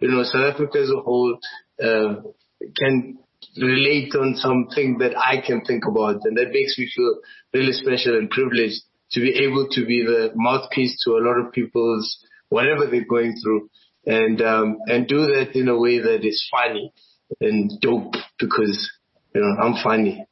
South Africa as a whole can relate on something that I can think about, and that makes me feel really special and privileged to be able to be the mouthpiece to a lot of people's whatever they're going through, and do that in a way that is funny and dope, because I'm funny.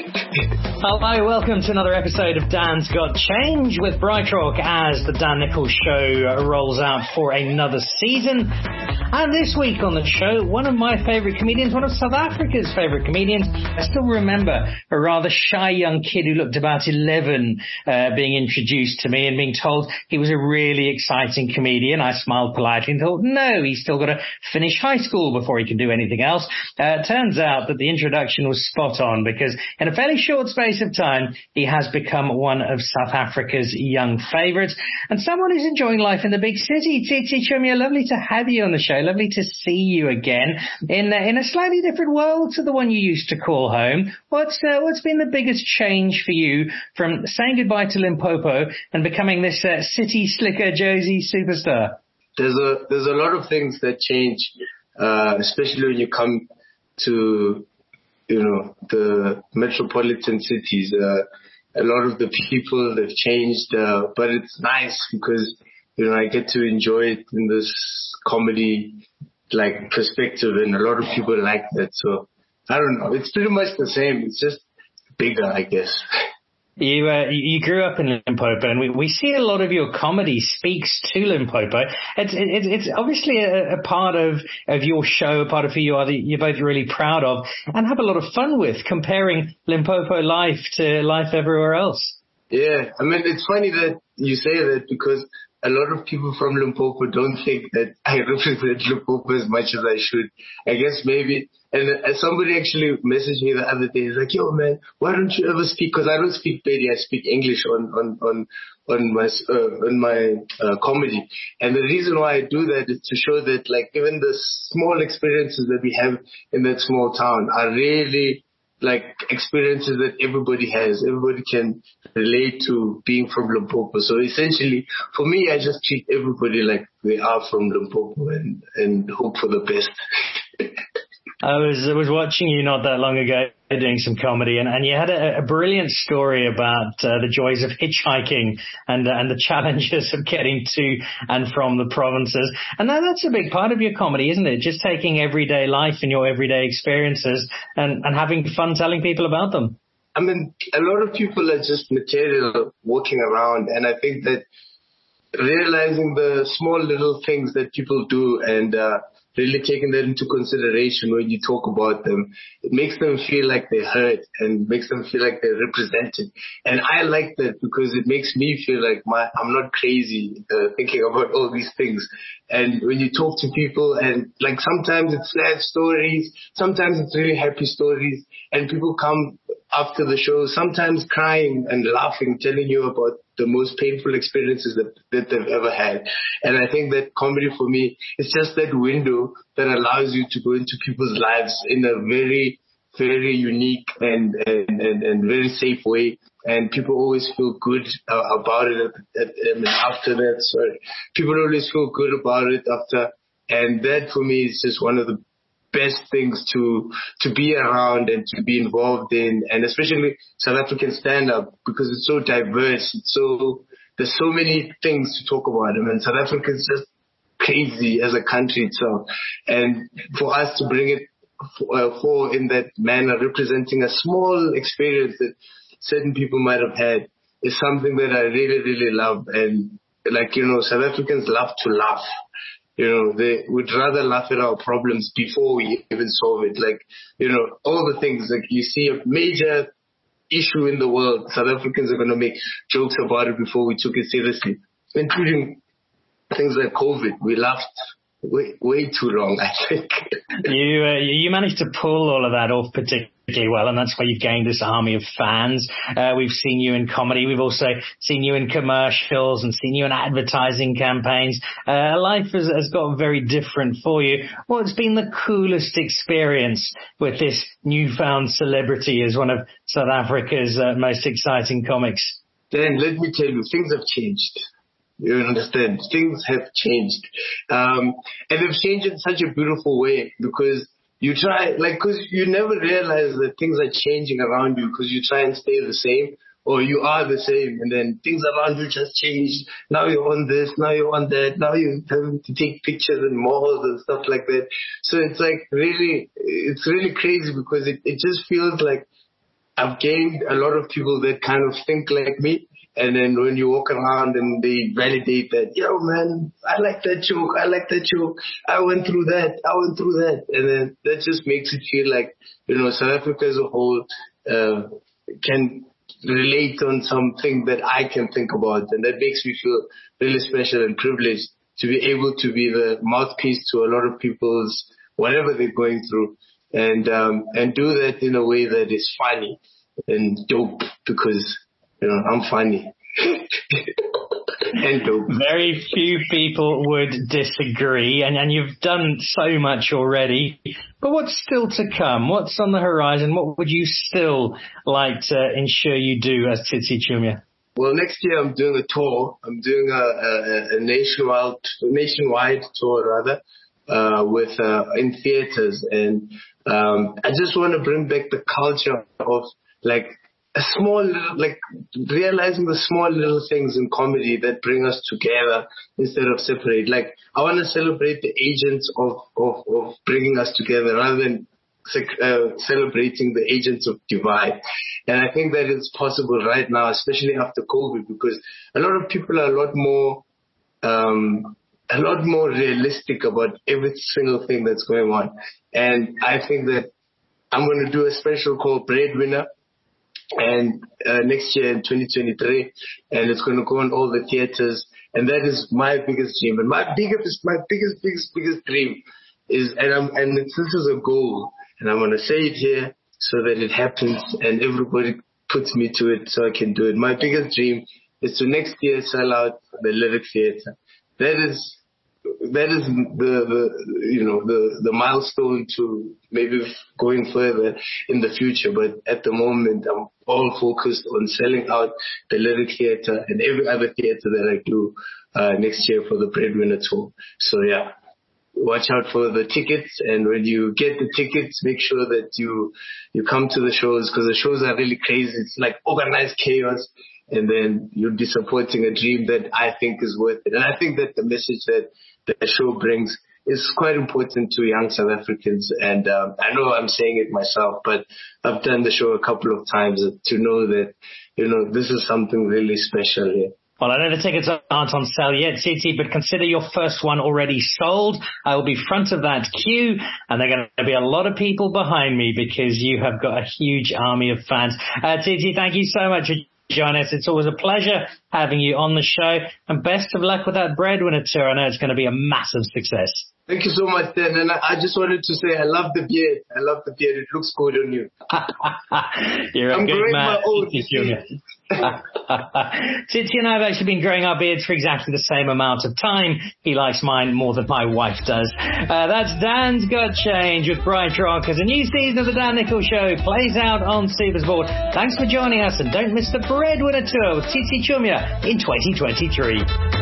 Hi, welcome to another episode of Dan's Got Change with Bright Rock as the Dan Nichols Show rolls out for another season. And this week on the show, one of my favourite comedians, one of South Africa's favourite comedians. I still remember a rather shy young kid who looked about 11 being introduced to me and being told he was a really exciting comedian. I smiled politely and thought, no, he's still got to finish high school before he can do anything else. Turns out that the introduction was spot on, because in a fairly short space of time, he has become one of South Africa's young favourites and someone who's enjoying life in the big city. Titi Chumia, lovely to have you on the show. Lovely to see you again in a slightly different world to the one you used to call home. What's been the biggest change for you from saying goodbye to Limpopo and becoming this city slicker Josie superstar? There's a lot of things that change, especially when you come to the metropolitan cities. A lot of the people have changed, but it's nice because I get to enjoy it in this comedy perspective, and a lot of people like that. So I don't know. It's pretty much the same. It's just bigger, I guess. You grew up in Limpopo, and we see a lot of your comedy speaks to Limpopo. It's obviously a part of your show, a part of who you are that you're both really proud of and have a lot of fun with, comparing Limpopo life to life everywhere else. Yeah, I mean, it's funny that you say that, because a lot of people from Limpopo don't think that I represent Limpopo as much as I should. I guess maybe. And somebody actually messaged me the other day. He's like, yo, man, why don't you ever speak? Because I don't speak Pedi, I speak English on my comedy. And the reason why I do that is to show that, even the small experiences that we have in that small town are really experiences that everybody has. Everybody can relate to being from Limpopo. So essentially, for me, I just treat everybody like they are from Limpopo and hope for the best. I was watching you not that long ago doing some comedy, and you had a brilliant story about the joys of hitchhiking and the challenges of getting to and from the provinces. And that's a big part of your comedy, isn't it? Just taking everyday life and your everyday experiences and having fun telling people about them. I mean, a lot of people are just material walking around, and I think that realizing the small little things that people do and really taking that into consideration when you talk about them, it makes them feel like they're heard and makes them feel like they're represented. And I like that because it makes me feel like I'm not crazy thinking about all these things. And when you talk to people, and sometimes it's sad stories, sometimes it's really happy stories, and people come after the show, sometimes crying and laughing, telling you about the most painful experiences that they've ever had. And I think that comedy for me is just that window that allows you to go into people's lives in a very, very unique and very safe way. And people always feel good about it after that. Sorry. People always feel good about it after. And that for me is just one of the best things to be around and to be involved in, and especially South African stand-up, because it's so diverse. There's so many things to talk about. I mean, South Africa is just crazy as a country itself. And for us to bring it for in that manner, representing a small experience that certain people might have had, is something that I really, really love. And South Africans love to laugh. They would rather laugh at our problems before we even solve it. All the things, you see a major issue in the world, South Africans are going to make jokes about it before we took it seriously, including things like COVID. We laughed way too long, I think. You managed to pull all of that off particularly well, and that's why you've gained this army of fans. We've seen you in comedy. We've also seen you in commercials and seen you in advertising campaigns. Life has got very different for you. What's been the coolest experience with this newfound celebrity as one of South Africa's most exciting comics? Dan, let me tell you, things have changed. You understand? Things have changed. And they've changed in such a beautiful way because you try, because you never realize that things are changing around you because you try and stay the same or you are the same and then things around you just change. Now you're on this, now you're on that, now you're having to take pictures in malls and stuff like that. So it's it's really crazy because it just feels like I've gained a lot of people that kind of think like me. And then when you walk around and they validate that, yo, man, I like that joke. I went through that. And then that just makes it feel like, South Africa as a whole can relate on something that I can think about. And that makes me feel really special and privileged to be able to be the mouthpiece to a lot of people's whatever they're going through. And do that in a way that is funny and dope because, I'm funny. And dope. Very few people would disagree, and you've done so much already. But what's still to come? What's on the horizon? What would you still like to ensure you do as Tsitsi Chumia? Well, next year I'm doing a tour. I'm doing a nationwide tour, with in theaters, and I just want to bring back the culture of realizing the small little things in comedy that bring us together instead of separate. I want to celebrate the agents of bringing us together rather than celebrating the agents of divide. And I think that it's possible right now, especially after COVID, because a lot of people are a lot more realistic about every single thing that's going on. And I think that I'm going to do a special called Breadwinner. And next year in 2023, and it's going to go on all the theaters, and that is my biggest dream. And my biggest dream is, this is a goal, and I'm going to say it here so that it happens, and everybody puts me to it so I can do it. My biggest dream is to next year sell out the Lyric Theatre. That is the milestone to maybe going further in the future. But at the moment, I'm all focused on selling out the Lyric Theatre and every other theatre that I do next year for the Breadwinner tour. So yeah, watch out for the tickets. And when you get the tickets, make sure that you come to the shows because the shows are really crazy. It's like organized chaos. And then you'll be supporting a dream that I think is worth it. And I think that the message that the show brings is quite important to young South Africans. And I know I'm saying it myself, but I've done the show a couple of times to know that, this is something really special here. Well, I know the tickets aren't on sale yet, Tsitsi, but consider your first one already sold. I will be front of that queue, and there are going to be a lot of people behind me because you have got a huge army of fans. Tsitsi, thank you so much for joining us. It's always a pleasure having you on the show, and best of luck with that Breadwinner tour. I know it's going to be a massive success. Thank you so much, Dan. And I just wanted to say I love the beard. It looks good on you. You're a good man. Tsitsi and I have actually been growing our beards for exactly the same amount of time. He likes mine more than my wife does. That's Dan's Got Change with Bright Rock as a new season of the Dan Nichols Show plays out on Supersport. Thanks for joining us, and don't miss the Breadwinner tour with Tsitsi Chumia in 2023.